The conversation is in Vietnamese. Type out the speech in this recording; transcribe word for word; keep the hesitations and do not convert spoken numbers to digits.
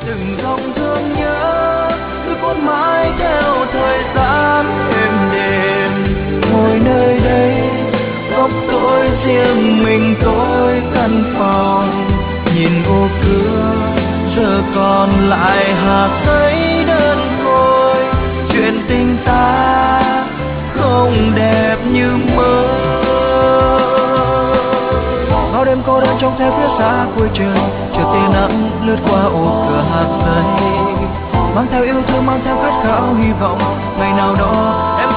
từng dòng thương nhớ cứ cuốn mãi theo thời gian êm đềm. Ngồi nơi đây góc tối riêng mình tôi căn phòng, nhìn ô cửa giờ còn lại hạt giấy đơn côi. Chuyện tình ta không đẹp như mơ. Bao đêm cô đơn trông theo phía xa cuối trời, chờ tia nắng lướt qua ô cửa hạt giấy, mang theo yêu thương, mang theo khát khao hy vọng ngày nào đó em